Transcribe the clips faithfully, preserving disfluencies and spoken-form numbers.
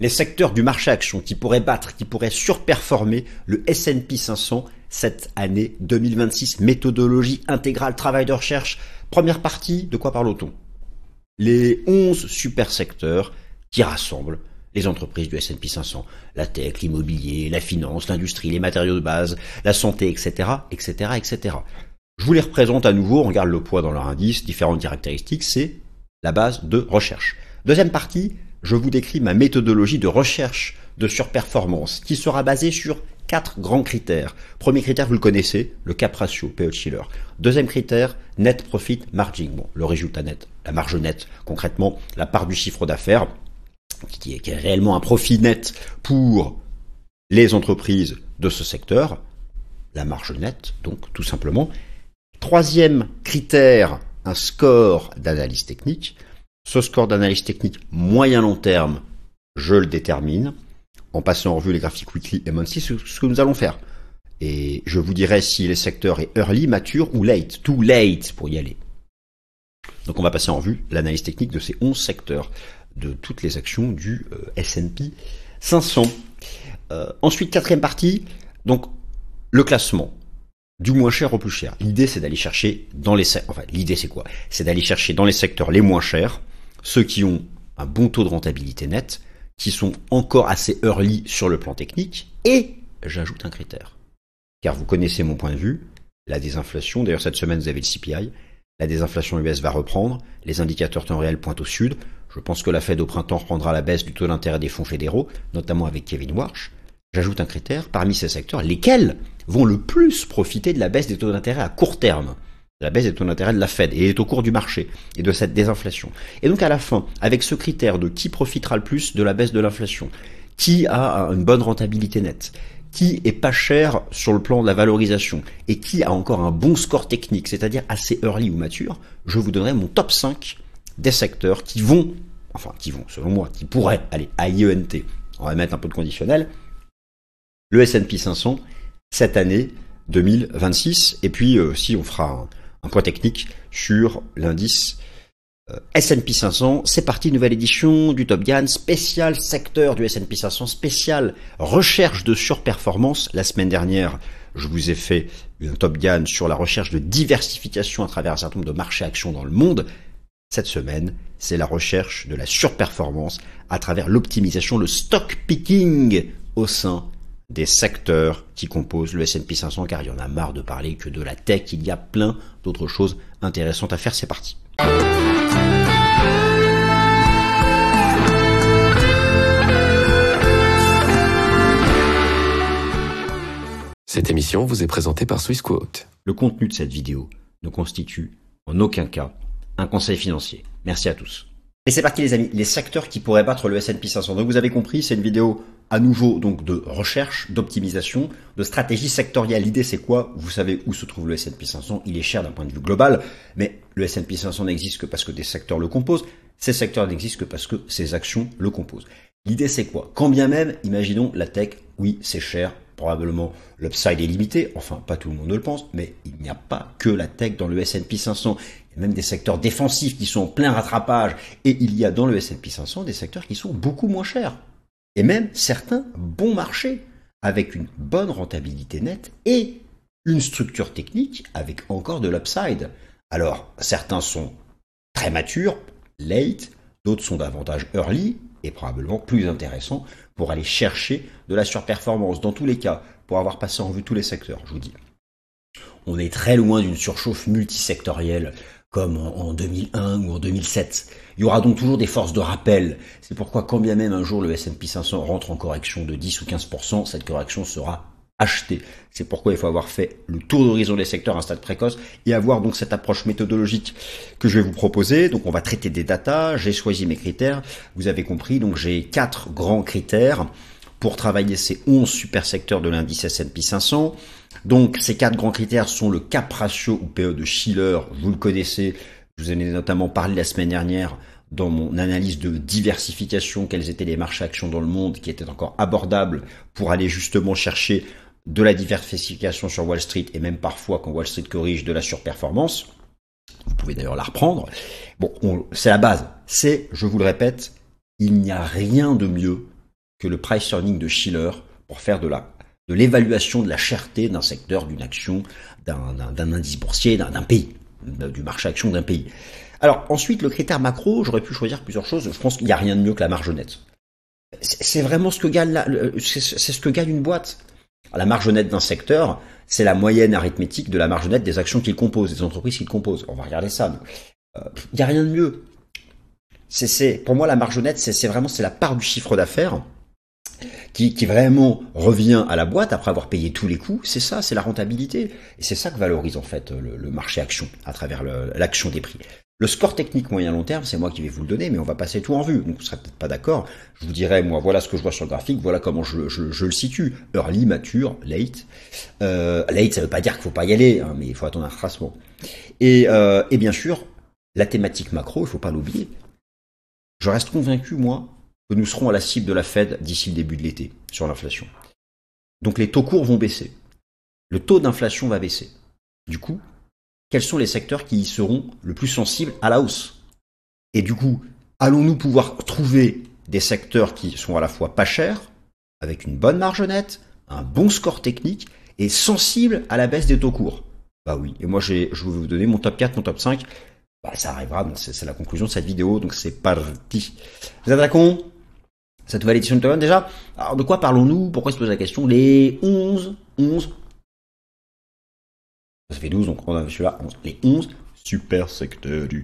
Les secteurs du marché action qui pourraient battre, qui pourraient surperformer le S and P cinq cents cette année deux mille vingt-six. Méthodologie intégrale, travail de recherche. Première partie, de quoi parle-t-on? Les onze super secteurs qui rassemblent les entreprises du S and P cinq cents. La tech, l'immobilier, la finance, l'industrie, les matériaux de base, la santé, et cetera, et cetera, et cetera. Je vous les représente à nouveau, on regarde le poids dans leur indice, différentes caractéristiques, c'est la base de recherche. Deuxième partie, je vous décris ma méthodologie de recherche de surperformance qui sera basée sur quatre grands critères. Premier critère, vous le connaissez, le cap ratio, P E de Shiller. Deuxième critère, net profit margin. Bon, le résultat net, la marge nette, concrètement, la part du chiffre d'affaires qui est, qui est réellement un profit net pour les entreprises de ce secteur. La marge nette, donc, tout simplement. Troisième critère, un score d'analyse technique. Ce score d'analyse technique moyen-long terme, je le détermine en passant en revue les graphiques weekly et monthly, c'est ce que nous allons faire. Et je vous dirai si le secteur est early, mature ou late, too late pour y aller. Donc on va passer en revue l'analyse technique de ces onze secteurs, de toutes les actions du euh, S and P cinq cents. Euh, ensuite, quatrième partie, donc le classement. Du moins cher au plus cher. L'idée, c'est d'aller chercher dans les secteurs, enfin, l'idée, c'est quoi? C'est d'aller chercher dans les secteurs les moins chers, ceux qui ont un bon taux de rentabilité nette, qui sont encore assez early sur le plan technique, et j'ajoute un critère. Car vous connaissez mon point de vue, la désinflation, d'ailleurs, cette semaine, vous avez le C P I, la désinflation U S va reprendre, les indicateurs temps réel pointent au sud, je pense que la Fed au printemps reprendra la baisse du taux d'intérêt des fonds fédéraux, notamment avec Kevin Warsh. J'ajoute un critère, parmi ces secteurs, lesquels vont le plus profiter de la baisse des taux d'intérêt à court terme, la baisse des taux d'intérêt de la Fed et est au cours du marché et de cette désinflation. Et donc à la fin, avec ce critère de qui profitera le plus de la baisse de l'inflation, qui a une bonne rentabilité nette, qui est pas cher sur le plan de la valorisation et qui a encore un bon score technique, c'est-à-dire assez early ou mature, je vous donnerai mon top cinq des secteurs qui vont, enfin qui vont selon moi, qui pourraient aller à I E N T, on va mettre un peu de conditionnel, le S and P cinq cents cette année deux mille vingt-six, et puis euh, si on fera un, un point technique sur l'indice euh, S and P cinq cents. C'est parti, nouvelle édition du Top Gun, spécial secteur du S and P cinq cents, spécial recherche de surperformance. La semaine dernière, je vous ai fait un Top Gun sur la recherche de diversification à travers un certain nombre de marchés actions dans le monde. Cette semaine, c'est la recherche de la surperformance à travers l'optimisation, le stock picking au sein des secteurs qui composent le S and P cinq cents, car il y en a marre de parler que de la tech, il y a plein d'autres choses intéressantes à faire, c'est parti. Cette émission vous est présentée par Swissquote. Le contenu de cette vidéo ne constitue en aucun cas un conseil financier. Merci à tous. Et c'est parti les amis, les secteurs qui pourraient battre le S and P cinq cents. Donc vous avez compris, c'est une vidéo à nouveau donc de recherche, d'optimisation, de stratégie sectorielle. L'idée c'est quoi? Vous savez où se trouve le S and P cinq cents, il est cher d'un point de vue global, mais le S and P cinq cents n'existe que parce que des secteurs le composent. Ces secteurs n'existent que parce que ces actions le composent. L'idée c'est quoi? Quand bien même, imaginons la tech, oui c'est cher, probablement l'upside est limité, enfin pas tout le monde ne le pense, mais il n'y a pas que la tech dans le S and P cinq cents. Il y a même des secteurs défensifs qui sont en plein rattrapage, et il y a dans le S and P cinq cents des secteurs qui sont beaucoup moins chers. Et même certains bons marchés, avec une bonne rentabilité nette et une structure technique avec encore de l'upside. Alors, certains sont très matures, late, d'autres sont davantage early et probablement plus intéressants pour aller chercher de la surperformance. Dans tous les cas, pour avoir passé en vue tous les secteurs, je vous dis, on est très loin d'une surchauffe multisectorielle comme en deux mille un ou en deux mille sept. Il y aura donc toujours des forces de rappel. C'est pourquoi quand bien même un jour le S and P cinq cents rentre en correction de dix ou quinze pour cent, cette correction sera achetée. C'est pourquoi il faut avoir fait le tour d'horizon des secteurs à un stade précoce et avoir donc cette approche méthodologique que je vais vous proposer. Donc on va traiter des datas, j'ai choisi mes critères, vous avez compris, donc j'ai quatre grands critères pour travailler ces onze super secteurs de l'indice S and P cinq cents. Donc ces quatre grands critères sont le cap ratio ou P E de Shiller, vous le connaissez, je vous en ai notamment parlé la semaine dernière dans mon analyse de diversification, quels étaient les marchés actions dans le monde qui étaient encore abordables pour aller justement chercher de la diversification sur Wall Street et même parfois quand Wall Street corrige de la surperformance. Vous pouvez d'ailleurs la reprendre. Bon, on, c'est la base. C'est, je vous le répète, il n'y a rien de mieux que le price earning de Shiller pour faire de la de l'évaluation de la cherté d'un secteur, d'une action, d'un, d'un, d'un indice boursier, d'un, d'un pays, du marché action d'un pays. Alors ensuite, le critère macro, j'aurais pu choisir plusieurs choses. Je pense qu'il n'y a rien de mieux que la marge nette. C'est, c'est vraiment ce que gagne la, c'est, c'est ce que gagne une boîte. La marge nette d'un secteur, c'est la moyenne arithmétique de la marge nette des actions qu'il compose, des entreprises qu'il compose. On va regarder ça. Il euh, n'y a rien de mieux. C'est, c'est, pour moi, la marge nette, c'est, c'est vraiment c'est la part du chiffre d'affaires qui, qui vraiment revient à la boîte après avoir payé tous les coûts. C'est ça, c'est la rentabilité. Et c'est ça que valorise en fait le, le marché action à travers le, l'action des prix. Le score technique moyen-long terme, c'est moi qui vais vous le donner, mais on va passer tout en vue. Donc vous serez peut-être pas d'accord. Je vous dirai, moi, voilà ce que je vois sur le graphique, voilà comment je, je, je le situe. Early, mature, late. Euh, late, ça veut pas dire qu'il faut pas y aller, hein, mais il faut attendre un retracement. Et, euh, et bien sûr, la thématique macro, il faut pas l'oublier. Je reste convaincu, moi, que nous serons à la cible de la Fed d'ici le début de l'été sur l'inflation. Donc les taux courts vont baisser. Le taux d'inflation va baisser. Du coup, quels sont les secteurs qui y seront le plus sensibles à la hausse? Et du coup, allons-nous pouvoir trouver des secteurs qui sont à la fois pas chers, avec une bonne marge nette, un bon score technique et sensibles à la baisse des taux courts? Bah oui, et moi j'ai, je vais vous donner mon top quatre, mon top cinq. Bah ça arrivera, donc c'est, c'est la conclusion de cette vidéo, donc c'est parti. Nous attaquons cette nouvelle édition de Top un déjà. Alors de quoi parlons-nous? Pourquoi se pose la question? Les onze, onze, ça fait douze, donc on a celui-là, onze. Les onze super secteurs du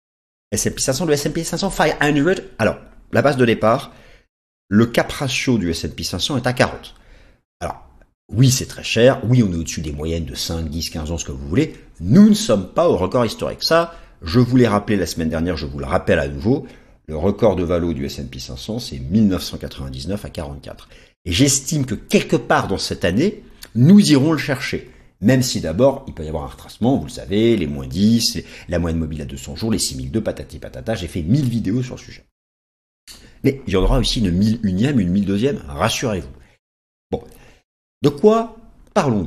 S and P cinq cents, le S and P cinq cents cinq cents. Alors, la base de départ, le cap ratio du S and P cinq cents est à quarante. Alors, oui, c'est très cher. Oui, on est au-dessus des moyennes de cinq, dix, quinze ans, ce que vous voulez. Nous ne sommes pas au record historique. Ça, je vous l'ai rappelé la semaine dernière, je vous le rappelle à nouveau. Le record de valo du S and P cinq cents, c'est mille neuf cent quatre-vingt-dix-neuf à quarante-quatre. Et j'estime que quelque part dans cette année, nous irons le chercher. Même si d'abord, il peut y avoir un retracement, vous le savez, les moins dix, les, la moyenne mobile à deux cents jours, les six mille deux, patati patata, j'ai fait mille vidéos sur le sujet. Mais il y en aura aussi une mille unième, une mille deuxième, rassurez-vous. Bon, de quoi parlons-nous?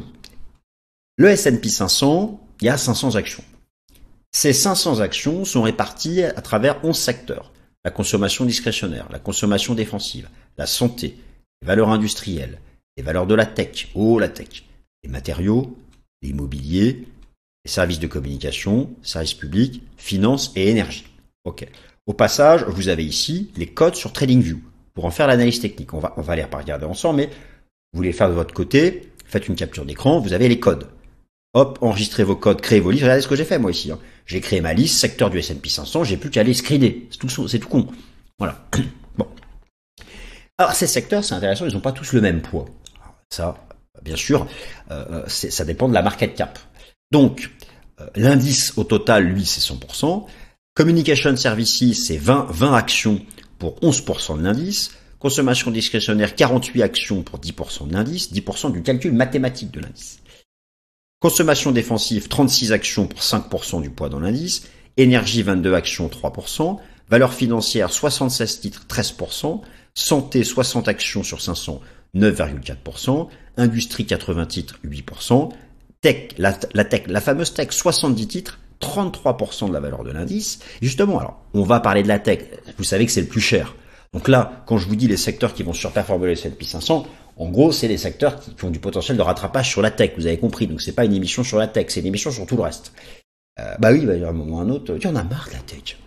Le S and P cinq cents, il y a cinq cents actions. Ces cinq cents actions sont réparties à travers onze secteurs. La consommation discrétionnaire, la consommation défensive, la santé, les valeurs industrielles, les valeurs de la tech, oh la tech, les matériaux, l'immobilier, les services de communication, services publics, finances et énergie. Ok. Au passage, vous avez ici les codes sur TradingView pour en faire l'analyse technique. On va, on va les regarder ensemble, mais vous voulez faire de votre côté, faites une capture d'écran, vous avez les codes. Hop, enregistrez vos codes, créez vos listes. Regardez ce que j'ai fait moi ici. Hein. J'ai créé ma liste, secteur du S and P cinq cents, j'ai plus qu'à les screener. C'est tout, c'est tout con. Voilà. Bon. Alors ces secteurs, c'est intéressant, ils n'ont pas tous le même poids. Ça, bien sûr, euh, c'est, ça dépend de la market cap. Donc, euh, l'indice au total, lui, c'est cent pour cent. Communication Services, c'est vingt, vingt actions pour onze pour cent de l'indice. Consommation discrétionnaire, quarante-huit actions pour dix pour cent de l'indice, dix pour cent du calcul mathématique de l'indice. Consommation défensive, trente-six actions pour cinq pour cent du poids dans l'indice. Énergie, vingt-deux actions, trois pour cent. Valeurs financières, soixante-seize titres, treize pour cent. Santé, soixante actions sur cinq cents, neuf virgule quatre pour cent. Industrie, quatre-vingts titres, huit pour cent. Tech, la, la tech, la fameuse tech, soixante-dix titres, trente-trois pour cent de la valeur de l'indice. Et justement, alors, on va parler de la tech. Vous savez que c'est le plus cher. Donc là, quand je vous dis les secteurs qui vont surperformer le S and P cinq cents, en gros, c'est les secteurs qui ont du potentiel de rattrapage sur la tech. Vous avez compris. Donc c'est pas une émission sur la tech, c'est une émission sur tout le reste. Euh, bah oui, il va y avoir un moment ou un autre. Il y en a marre de la tech.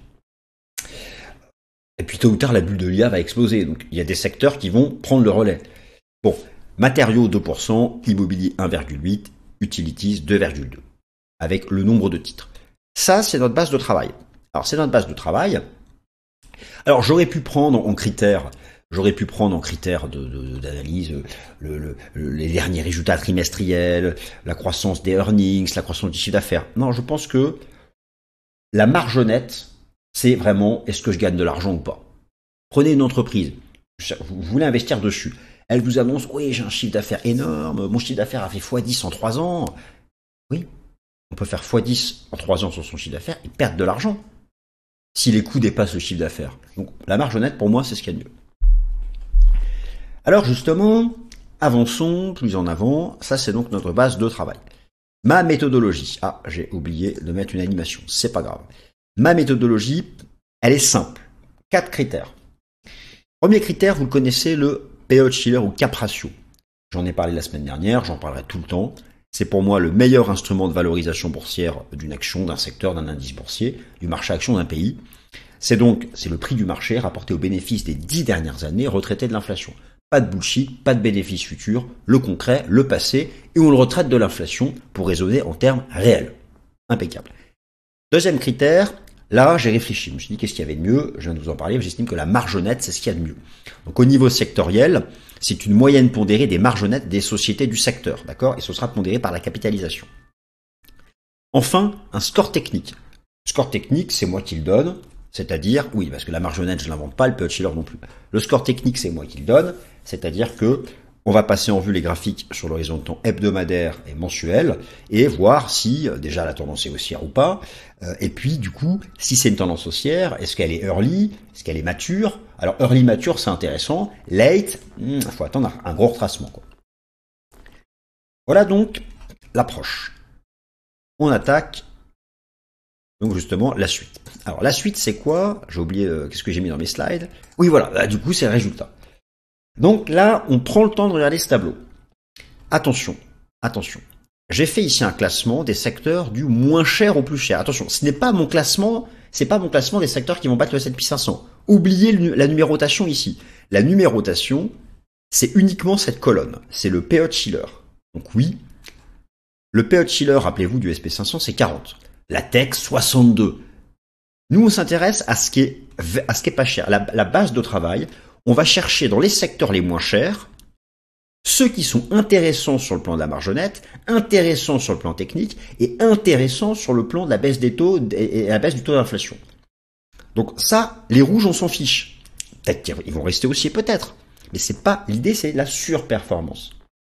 Et puis tôt ou tard, la bulle de l'I A va exploser. Donc il y a des secteurs qui vont prendre le relais. Bon, matériaux deux pour cent, immobilier un virgule huit, utilities deux virgule deux, avec le nombre de titres. Ça, c'est notre base de travail. Alors c'est notre base de travail. Alors j'aurais pu prendre en critères, j'aurais pu prendre en critères de, de, d'analyse le, le, le, les derniers résultats trimestriels, la croissance des earnings, la croissance du chiffre d'affaires. Non, je pense que la marge nette, c'est vraiment est-ce que je gagne de l'argent ou pas. Prenez une entreprise, vous voulez investir dessus. Elle vous annonce, oui, j'ai un chiffre d'affaires énorme, mon chiffre d'affaires a fait fois dix en trois ans. Oui, on peut faire fois dix en trois ans sur son chiffre d'affaires et perdre de l'argent si les coûts dépassent le chiffre d'affaires. Donc la marge nette, pour moi, c'est ce qu'il y a de mieux. Alors justement, avançons plus en avant. Ça, c'est donc notre base de travail. Ma méthodologie. Ah, j'ai oublié de mettre une animation. C'est pas grave. Ma méthodologie, elle est simple. Quatre critères. Premier critère, vous le connaissez, le P E Shiller ou cap ratio. J'en ai parlé la semaine dernière, j'en parlerai tout le temps. C'est pour moi le meilleur instrument de valorisation boursière d'une action, d'un secteur, d'un indice boursier, du marché action d'un pays. C'est donc c'est le prix du marché rapporté aux bénéfices des dix dernières années retraités de l'inflation. Pas de bullshit, pas de bénéfices futurs, le concret, le passé, et on le retraite de l'inflation pour raisonner en termes réels. Impeccable. Deuxième critère, là j'ai réfléchi, je me suis dit qu'est-ce qu'il y avait de mieux, je viens de vous en parler, j'estime que la marge nette c'est ce qu'il y a de mieux. Donc au niveau sectoriel, c'est une moyenne pondérée des marges nettes des sociétés du secteur, d'accord, et ce sera pondéré par la capitalisation. Enfin, un score technique. Score technique, c'est moi qui le donne, c'est-à-dire, oui, parce que la marge nette, je l'invente pas, le P E Shiller non plus. Le score technique, c'est moi qui le donne, c'est-à-dire que on va passer en vue les graphiques sur l'horizon de temps hebdomadaire et mensuel et voir si déjà la tendance est haussière ou pas. Euh, et puis du coup, si c'est une tendance haussière, est-ce qu'elle est early, est-ce qu'elle est mature? Alors early mature, c'est intéressant. Late, il faut attendre un gros retracement, quoi. Voilà donc l'approche. On attaque donc justement la suite. Alors la suite, c'est quoi? J'ai oublié euh, qu'est-ce que j'ai mis dans mes slides. Oui, voilà. Bah, du coup, c'est le résultat. Donc là, on prend le temps de regarder ce tableau. Attention, attention. J'ai fait ici un classement des secteurs du moins cher au plus cher. Attention, ce n'est pas mon classement, c'est pas mon classement des secteurs qui vont battre le S and P cinq cents. Oubliez le, la numérotation ici. La numérotation, c'est uniquement cette colonne. C'est le P E Shiller. Donc oui, le P E Shiller, rappelez-vous, du S and P cinq cents, c'est quarante. La tech, soixante-deux. Nous, on s'intéresse à ce qui est, à ce qui est pas cher. La, la base de travail, on va chercher dans les secteurs les moins chers, ceux qui sont intéressants sur le plan de la marge nette, intéressants sur le plan technique et intéressants sur le plan de la baisse des taux et la baisse du taux d'inflation. Donc ça, les rouges, on s'en fiche. Peut-être qu'ils vont rester haussiers, peut-être. Mais c'est pas, l'idée, c'est la surperformance.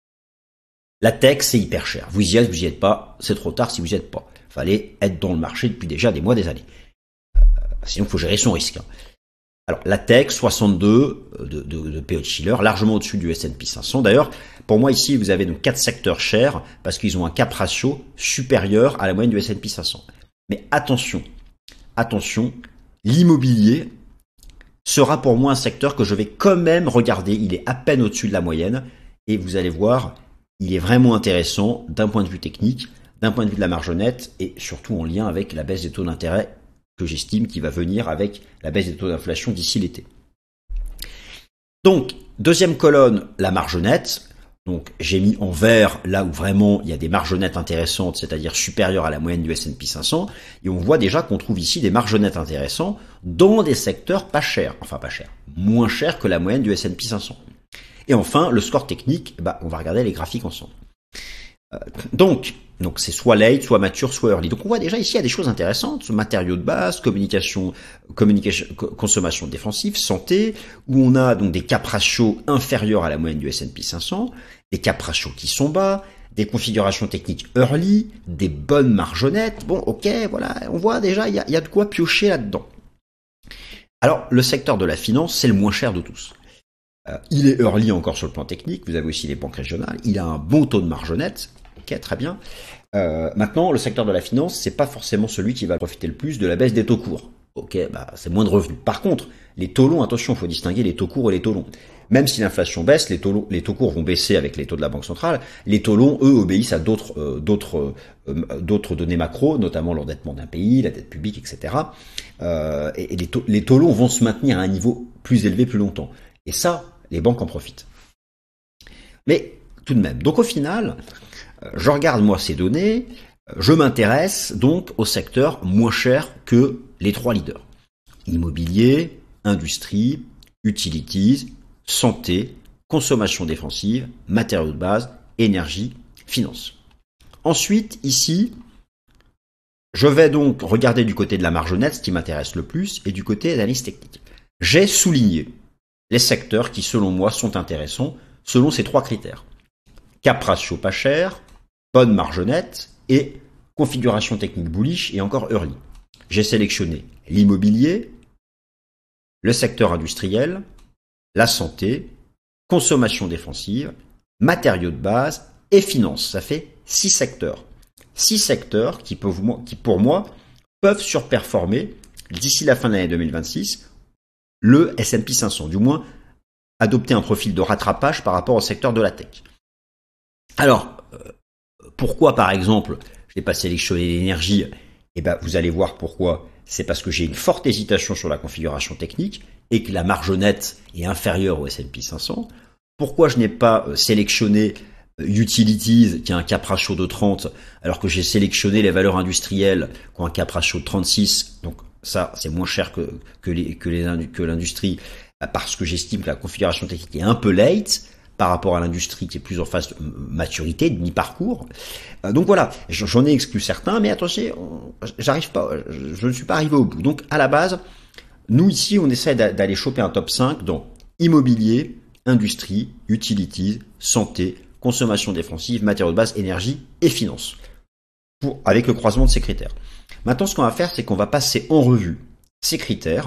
La tech, c'est hyper cher. Vous y êtes, vous y êtes pas. C'est trop tard si vous y êtes pas. Fallait être dans le marché depuis déjà des mois, des années. Euh, sinon, il faut gérer son risque, hein. Alors, la tech, soixante-deux de, de, de P E Shiller, largement au-dessus du S and P cinq cents. D'ailleurs, pour moi, ici, vous avez donc quatre secteurs chers parce qu'ils ont un cap ratio supérieur à la moyenne du S and P cinq cents. Mais attention, attention, l'immobilier sera pour moi un secteur que je vais quand même regarder. Il est à peine au-dessus de la moyenne et vous allez voir, il est vraiment intéressant d'un point de vue technique, d'un point de vue de la marge nette et surtout en lien avec la baisse des taux d'intérêt que j'estime qu'il va venir avec la baisse des taux d'inflation d'ici l'été. Donc, deuxième colonne, la marge nette. Donc, j'ai mis en vert là où vraiment il y a des marges nettes intéressantes, c'est-à-dire supérieures à la moyenne du S and P cinq cents. Et on voit déjà qu'on trouve ici des marges nettes intéressantes dans des secteurs pas chers. Enfin, pas chers. Moins chers que la moyenne du S and P cinq cents. Et enfin, le score technique, bah, on va regarder les graphiques ensemble. Euh, donc, Donc c'est soit late, soit mature, soit early. Donc on voit déjà ici il y a des choses intéressantes, matériaux de base, communication, communication, consommation défensive, santé, où on a donc des cap ratios inférieurs à la moyenne du S and P cinq cents, des cap ratios qui sont bas, des configurations techniques early, des bonnes marges nettes. Bon, ok, voilà, on voit déjà il y a, il y a de quoi piocher là-dedans. Alors le secteur de la finance, c'est le moins cher de tous. Euh, il est early encore sur le plan technique. Vous avez aussi les banques régionales. Il a un bon taux de marge nette. Ok, très bien. Euh, maintenant, le secteur de la finance, c'est pas forcément celui qui va profiter le plus de la baisse des taux courts. Ok, bah c'est moins de revenus. Par contre, les taux longs, attention, il faut distinguer les taux courts et les taux longs. Même si l'inflation baisse, les taux, longs, les taux courts vont baisser avec les taux de la Banque centrale. Les taux longs, eux, obéissent à d'autres, euh, d'autres, euh, d'autres données macro, notamment l'endettement d'un pays, la dette publique, et cetera. Euh, et et les, taux, les taux longs vont se maintenir à un niveau plus élevé plus longtemps. Et ça, les banques en profitent. Mais tout de même, donc au final, je regarde moi ces données, je m'intéresse donc au secteur moins cher que les trois leaders. Immobilier, industrie, utilities, santé, consommation défensive, matériaux de base, énergie, finance. Ensuite, ici, je vais donc regarder du côté de la marge nette, ce qui m'intéresse le plus, et du côté d'analyse technique. J'ai souligné les secteurs qui, selon moi, sont intéressants selon ces trois critères. Cap ratio pas cher, bonne marge nette et configuration technique bullish et encore early. J'ai sélectionné l'immobilier, le secteur industriel, la santé, consommation défensive, matériaux de base et finance. Ça fait six secteurs. Six secteurs qui, peuvent, qui pour moi, peuvent surperformer d'ici la fin de l'année deux mille vingt-six le S and P cinq cents, du moins adopter un profil de rattrapage par rapport au secteur de la tech. Alors, euh, pourquoi par exemple je n'ai pas sélectionné l'énergie? Eh ben, vous allez voir pourquoi. C'est parce que j'ai une forte hésitation sur la configuration technique et que la marge nette est inférieure au S and P cinq cents. Pourquoi je n'ai pas sélectionné Utilities qui a un cap ratio de trente alors que j'ai sélectionné les valeurs industrielles qui ont un cap ratio de trente-six. Donc ça, c'est moins cher que, que, les, que, les, que l'industrie parce que j'estime que la configuration technique est un peu late par rapport à l'industrie qui est plus en phase de maturité, de mi-parcours. Donc voilà, j'en ai exclu certains, mais attention, j'arrive pas, je ne suis pas arrivé au bout. Donc à la base, nous ici, on essaie d'aller choper un top cinq dans immobilier, industrie, utilities, santé, consommation défensive, matériaux de base, énergie et finance, pour, avec le croisement de ces critères. Maintenant, ce qu'on va faire, c'est qu'on va passer en revue ces critères.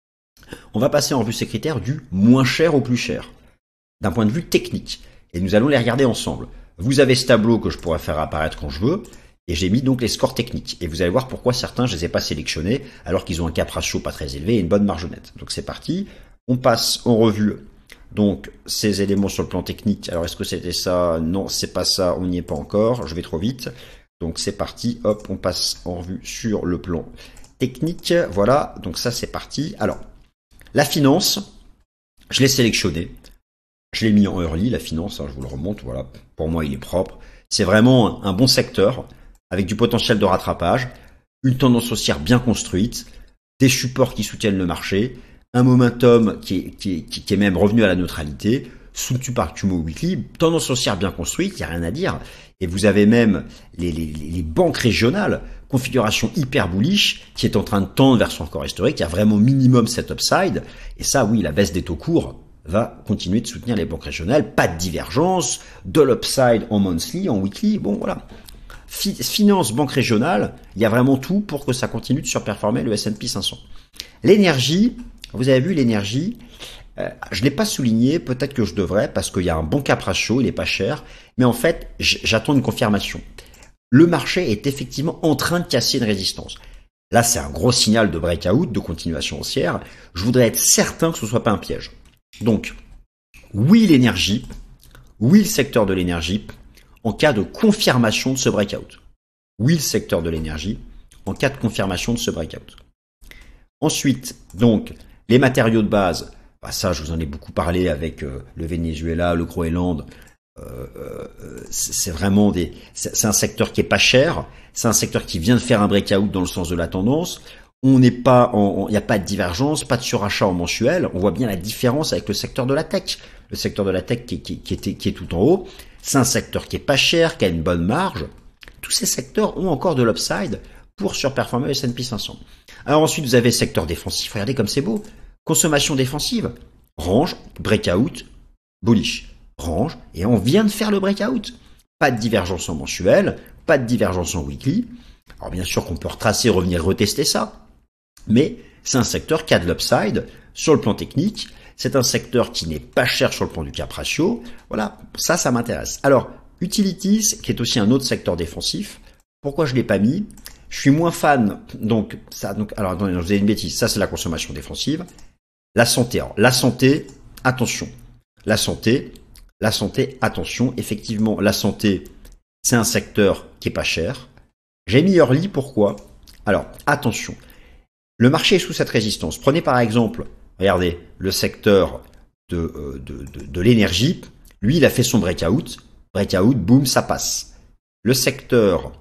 On va passer en revue ces critères du moins cher au plus cher, d'un point de vue technique. Et nous allons les regarder ensemble. Vous avez ce tableau que je pourrais faire apparaître quand je veux, et j'ai mis donc les scores techniques. Et vous allez voir pourquoi certains, je les ai pas sélectionnés, alors qu'ils ont un cap ratio pas très élevé et une bonne marge nette. Donc c'est parti. On passe en revue donc ces éléments sur le plan technique. Alors est-ce que c'était ça? Non, c'est pas ça, on n'y est pas encore, je vais trop vite. Donc c'est parti, hop, on passe en revue sur le plan technique. Voilà, donc ça c'est parti. Alors, la finance, je l'ai sélectionné. Je l'ai mis en early, la finance, hein, je vous le remonte, voilà. Pour moi, il est propre. C'est vraiment un, un bon secteur, avec du potentiel de rattrapage, une tendance haussière bien construite, des supports qui soutiennent le marché, un momentum qui est, qui est, qui est même revenu à la neutralité, soutenu par Kumo Weekly, tendance haussière bien construite, il n'y a rien à dire. Et vous avez même les, les, les banques régionales, configuration hyper bullish, qui est en train de tendre vers son record historique, il y a vraiment minimum cet upside. Et ça, oui, la baisse des taux courts va continuer de soutenir les banques régionales, pas de divergence, de l'upside en monthly, en weekly, bon voilà. Finance, banque régionale, il y a vraiment tout pour que ça continue de surperformer le S and P cinq cents. L'énergie, vous avez vu l'énergie, euh, je ne l'ai pas souligné, peut-être que je devrais, parce qu'il y a un bon cap ratio, il n'est pas cher, mais en fait, j'attends une confirmation. Le marché est effectivement en train de casser une résistance. Là, c'est un gros signal de breakout, de continuation haussière. Je voudrais être certain que ce ne soit pas un piège. Donc, oui l'énergie, oui le secteur de l'énergie, en cas de confirmation de ce breakout. Oui le secteur de l'énergie, en cas de confirmation de ce breakout. Ensuite, donc, les matériaux de base, bah ça je vous en ai beaucoup parlé avec euh, le Venezuela, le Groenland, euh, euh, c'est vraiment des, c'est un secteur qui est pas cher, c'est un secteur qui vient de faire un breakout dans le sens de la tendance. On n'est pas en, il n'y a pas de divergence, pas de surachat en mensuel. On voit bien la différence avec le secteur de la tech. Le secteur de la tech qui, qui, qui, est, qui est tout en haut. C'est un secteur qui est pas cher, qui a une bonne marge. Tous ces secteurs ont encore de l'upside pour surperformer le S and P cinq cents. Alors ensuite, vous avez le secteur défensif. Regardez comme c'est beau. Consommation défensive. Range, breakout, bullish. Range, et on vient de faire le breakout. Pas de divergence en mensuel, pas de divergence en weekly. Alors bien sûr qu'on peut retracer, revenir retester ça. Mais c'est un secteur qui a de l'upside sur le plan technique. C'est un secteur qui n'est pas cher sur le plan du cap ratio. Voilà, ça, ça m'intéresse. Alors, Utilities, qui est aussi un autre secteur défensif. Pourquoi je l'ai pas mis? Je suis moins fan. Donc, ça, donc, alors, attendez, je vous ai une bêtise. Ça, c'est la consommation défensive. La santé. Alors, la santé, attention. La santé, la santé, attention. Effectivement, la santé, c'est un secteur qui est pas cher. J'ai mis early. Pourquoi? Alors, attention. Le marché est sous cette résistance. Prenez par exemple, regardez, le secteur de, de, de, de l'énergie. Lui, il a fait son breakout. Breakout, boum, ça passe. Le secteur,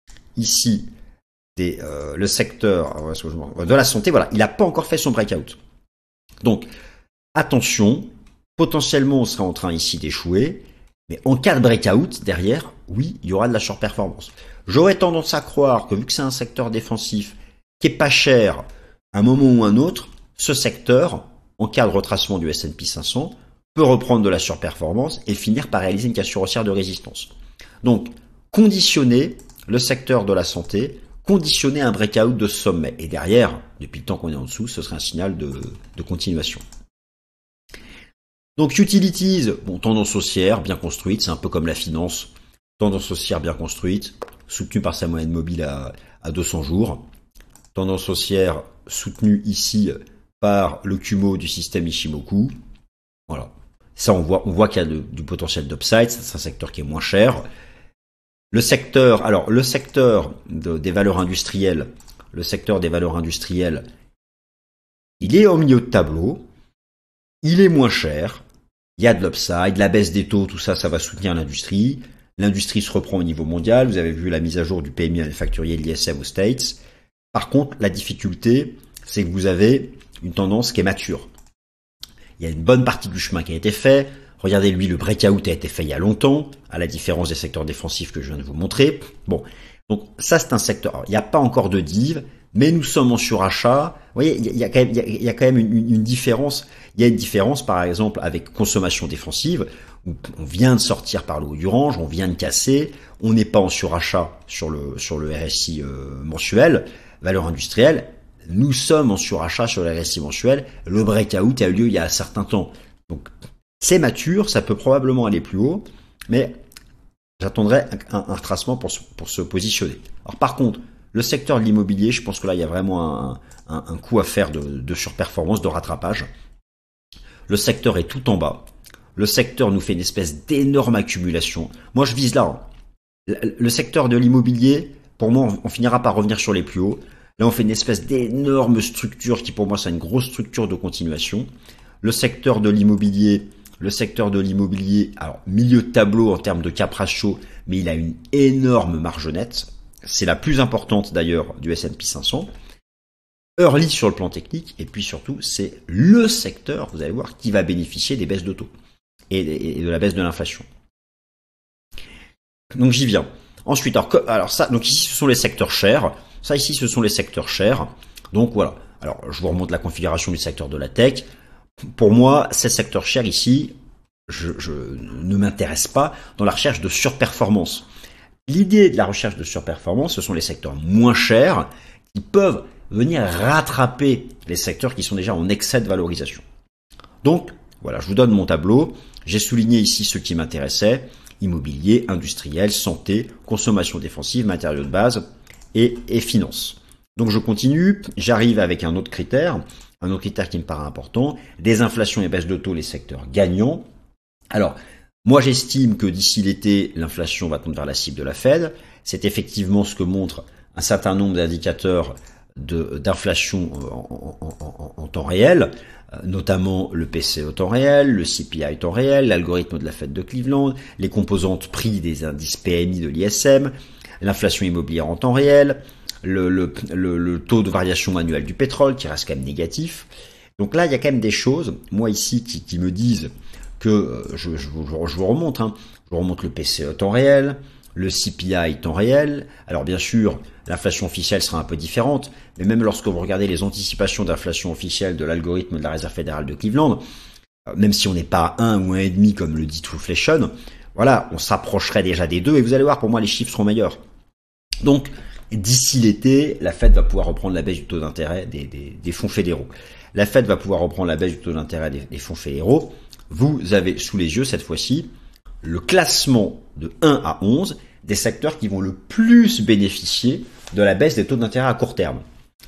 ici, des, euh, le secteur de la santé, voilà, il n'a pas encore fait son breakout. Donc, attention, potentiellement, on sera en train ici d'échouer. Mais en cas de breakout, derrière, oui, il y aura de la surperformance. J'aurais tendance à croire que vu que c'est un secteur défensif qui est pas cher, à un moment ou un autre, ce secteur, en cas de retracement du S and P cinq cents, peut reprendre de la surperformance et finir par réaliser une cassure haussière de résistance. Donc, conditionner le secteur de la santé, conditionner un breakout de sommet. Et derrière, depuis le temps qu'on est en dessous, ce serait un signal de, de continuation. Donc, Utilities, bon, tendance haussière, bien construite, c'est un peu comme la finance. Tendance haussière bien construite, soutenue par sa moyenne mobile à, à deux cents jours. Tendance haussière soutenue ici par le Kumo du système Ichimoku. Voilà. Ça, on voit, on voit qu'il y a de, du potentiel d'upside. C'est un secteur qui est moins cher. Le secteur, alors, le secteur de, des valeurs industrielles, le secteur des valeurs industrielles, il est au milieu de tableau. Il est moins cher. Il y a de l'upside, la baisse des taux, tout ça, ça va soutenir l'industrie. L'industrie se reprend au niveau mondial. Vous avez vu la mise à jour du P M I manufacturier de l'I S M aux States. Par contre, la difficulté, c'est que vous avez une tendance qui est mature. Il y a une bonne partie du chemin qui a été fait. Regardez, lui, le breakout a été fait il y a longtemps, à la différence des secteurs défensifs que je viens de vous montrer. Bon, donc ça, c'est un secteur. Alors, il n'y a pas encore de div, mais nous sommes en surachat. Vous voyez, il y a quand même, il y a quand même une, une différence. Il y a une différence, par exemple, avec consommation défensive, où on vient de sortir par le haut du range, on vient de casser, on n'est pas en surachat sur le sur le R S I euh, mensuel, valeur industrielle. Nous sommes en surachat sur le R S I mensuel. Le breakout a eu lieu il y a un certain temps. Donc, c'est mature, ça peut probablement aller plus haut, mais j'attendrai un, un, un retracement pour, pour se positionner. Alors, par contre, le secteur de l'immobilier, je pense que là, il y a vraiment un, un, un coup à faire de, de surperformance, de rattrapage. Le secteur est tout en bas. Le secteur nous fait une espèce d'énorme accumulation. Moi, je vise là. Hein. Le, le secteur de l'immobilier, pour moi, on, on finira par revenir sur les plus hauts. Là, on fait une espèce d'énorme structure qui, pour moi, c'est une grosse structure de continuation. Le secteur de l'immobilier, le secteur de l'immobilier, alors milieu de tableau en termes de cap ratio, mais il a une énorme marge nette. C'est la plus importante d'ailleurs du S and P cinq cents. Early sur le plan technique, et puis surtout, c'est le secteur, vous allez voir, qui va bénéficier des baisses de taux et de la baisse de l'inflation. Donc j'y viens. Ensuite, alors, alors ça, donc ici ce sont les secteurs chers. Ça ici ce sont les secteurs chers. Donc voilà. Alors je vous remonte la configuration du secteur de la tech. Pour moi, ces secteurs chers ici, je, je ne m'intéresse pas dans la recherche de surperformance. L'idée de la recherche de surperformance, ce sont les secteurs moins chers qui peuvent venir rattraper les secteurs qui sont déjà en excès de valorisation. Donc, voilà, je vous donne mon tableau. J'ai souligné ici ce qui m'intéressait. Immobilier, industriel, santé, consommation défensive, matériaux de base et, et finance. Donc, je continue. J'arrive avec un autre critère. Un autre critère qui me paraît important. Désinflation et baisse de taux, les secteurs gagnants. Alors, moi, j'estime que d'ici l'été, l'inflation va tendre vers la cible de la Fed. C'est effectivement ce que montre un certain nombre d'indicateurs de, d'inflation en, en, en, en temps réel, notamment le P C E au temps réel, le C P I au temps réel, l'algorithme de la Fed de Cleveland, les composantes prix des indices P M I de l'I S M, l'inflation immobilière en temps réel, le, le, le, le taux de variation annuelle du pétrole qui reste quand même négatif. Donc là, il y a quand même des choses, moi ici, qui, qui me disent que, je, je, je, je vous remonte, hein, je vous remonte le P C E au temps réel, le C P I temps réel. Alors bien sûr, l'inflation officielle sera un peu différente, mais même lorsque vous regardez les anticipations d'inflation officielle de l'algorithme de la Réserve fédérale de Cleveland, même si on n'est pas à un ou un virgule cinq comme le dit Trueflation, voilà, on s'approcherait déjà des deux et vous allez voir, pour moi, les chiffres seront meilleurs. Donc, d'ici l'été, la Fed va pouvoir reprendre la baisse du taux d'intérêt des, des, des fonds fédéraux. La Fed va pouvoir reprendre la baisse du taux d'intérêt des, des fonds fédéraux. Vous avez sous les yeux, cette fois-ci, le classement de un à onze des secteurs qui vont le plus bénéficier de la baisse des taux d'intérêt à court terme.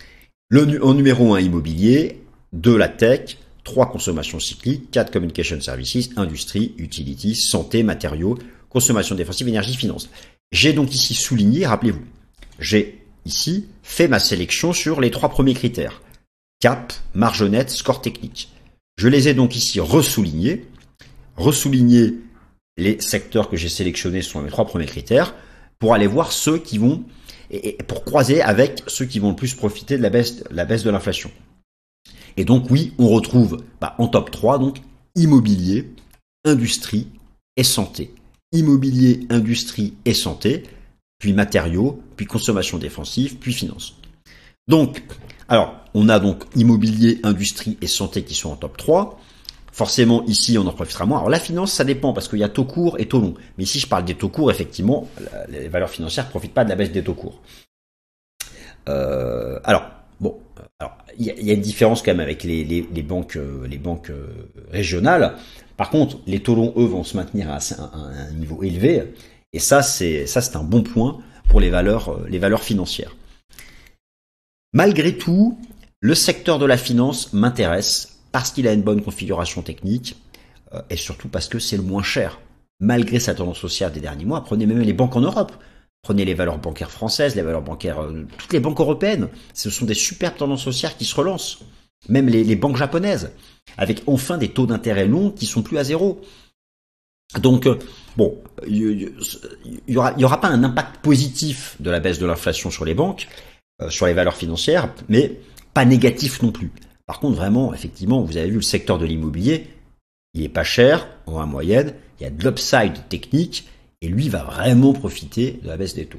Le, en numéro un, immobilier, deux, la tech, trois, consommation cyclique, quatre, communication services, industrie, utilities, santé, matériaux, consommation défensive, énergie, finance. J'ai donc ici souligné, rappelez-vous, j'ai ici fait ma sélection sur les trois premiers critères. Cap, marge nette, score technique. Je les ai donc ici ressoulignés, ressoulignés les secteurs que j'ai sélectionnés sont les trois premiers critères pour aller voir ceux qui vont, et pour croiser avec ceux qui vont le plus profiter de la baisse, la baisse de l'inflation. Et donc oui, on retrouve bah, en top trois, donc immobilier, industrie et santé. Immobilier, industrie et santé, puis matériaux, puis consommation défensive, puis finance. Donc, alors, on a donc immobilier, industrie et santé qui sont en top trois. Forcément, ici, on en profitera moins. Alors, la finance, ça dépend parce qu'il y a taux court et taux long. Mais ici, je parle des taux courts. Effectivement, les valeurs financières ne profitent pas de la baisse des taux courts. Euh, alors, bon, alors il y, y a une différence quand même avec les, les, les banques, les banques régionales. Par contre, les taux longs, eux, vont se maintenir à un, à un niveau élevé. Et ça, c'est ça, c'est un bon point pour les valeurs, les valeurs financières. Malgré tout, Le secteur de la finance m'intéresse parce qu'il a une bonne configuration technique euh, et surtout parce que c'est le moins cher. Malgré sa tendance haussière des derniers mois, prenez même les banques en Europe. Prenez les valeurs bancaires françaises, les valeurs bancaires, euh, toutes les banques européennes. Ce sont des superbes tendances haussières qui se relancent. Même les, les banques japonaises, avec enfin des taux d'intérêt longs qui sont plus à zéro. Donc, euh, bon, il y aura, il y aura pas un impact positif de la baisse de l'inflation sur les banques, euh, sur les valeurs financières, mais pas négatif non plus. Par contre, vraiment, effectivement, vous avez vu le secteur de l'immobilier, il est pas cher en moyenne, il y a de l'upside technique, et lui va vraiment profiter de la baisse des taux.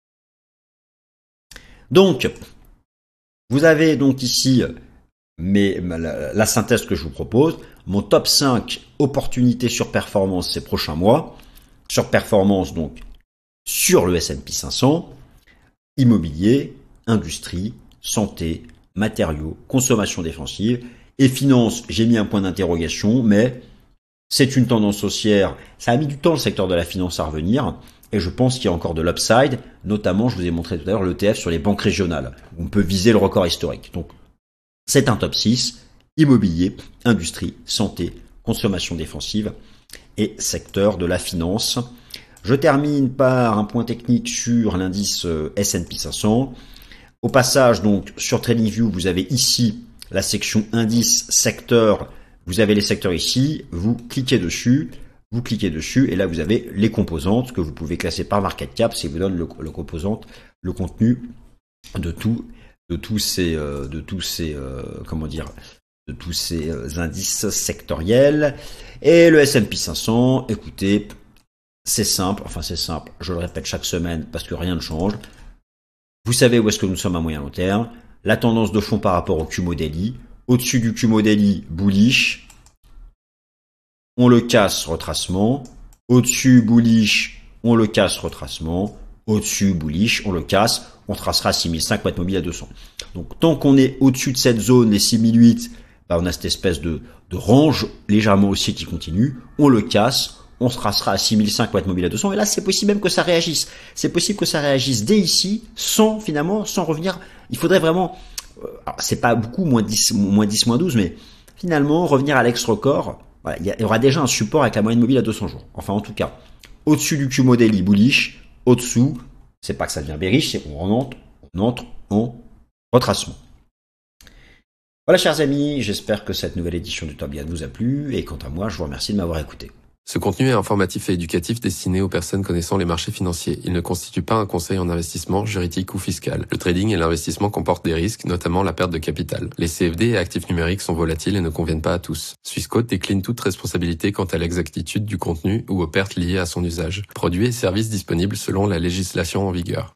Donc, vous avez donc ici mais la, la synthèse que je vous propose, mon top cinq opportunités sur performance ces prochains mois, sur performance donc sur le S and P cinq cents, immobilier, industrie, santé, matériaux, consommation défensive et finance, j'ai mis un point d'interrogation, mais c'est une tendance haussière, ça a mis du temps le secteur de la finance à revenir, et je pense qu'il y a encore de l'upside, notamment je vous ai montré tout à l'heure l'E T F sur les banques régionales, on peut viser le record historique. Donc c'est un top six, immobilier, industrie, santé, consommation défensive et secteur de la finance. Je termine par un point technique sur l'indice S and P cinq cents. Au passage, donc, sur TradingView, vous avez ici la section indice, secteur. Vous avez les secteurs ici. Vous cliquez dessus. Vous cliquez dessus et là, vous avez les composantes que vous pouvez classer par market cap. Ça vous donne le, le composante, le contenu de tout de tous ces euh, de tous ces euh, comment dire de tous ces euh, indices sectoriels. Et le S and P cinq cents, écoutez, c'est simple, enfin c'est simple, je le répète chaque semaine parce que rien ne change. Vous savez où est-ce que nous sommes à moyen long terme, la tendance de fond par rapport au Kumo Daily, au-dessus du Kumo Daily bullish, on le casse, retracement, au-dessus bullish, on le casse, retracement, au-dessus bullish, on le casse, on tracera six mille cinq mètres mobile à deux cents. Donc tant qu'on est au-dessus de cette zone, les six mille huit, bah, on a cette espèce de, de range légèrement haussier qui continue, on le casse, on se tracera à six mille cinq mètres mobile à deux cents, et là c'est possible même que ça réagisse. C'est possible que ça réagisse dès ici, sans finalement, sans revenir. Il faudrait vraiment, alors c'est pas beaucoup, moins dix, moins dix, moins douze, mais finalement revenir à l'ex-record. Voilà, il y aura déjà un support avec la moyenne mobile à deux cents jours. Enfin en tout cas, au-dessus du Kumo Daily bullish, au-dessous, c'est pas que ça devient bearish, c'est qu'on rentre, on entre en retracement. Voilà chers amis, j'espère que cette nouvelle édition du Top Gun vous a plu et quant à moi, je vous remercie de m'avoir écouté. Ce contenu est informatif et éducatif destiné aux personnes connaissant les marchés financiers. Il ne constitue pas un conseil en investissement, juridique ou fiscal. Le trading et l'investissement comportent des risques, notamment la perte de capital. Les C F D et actifs numériques sont volatiles et ne conviennent pas à tous. Swissquote décline toute responsabilité quant à l'exactitude du contenu ou aux pertes liées à son usage. Produits et services disponibles selon la législation en vigueur.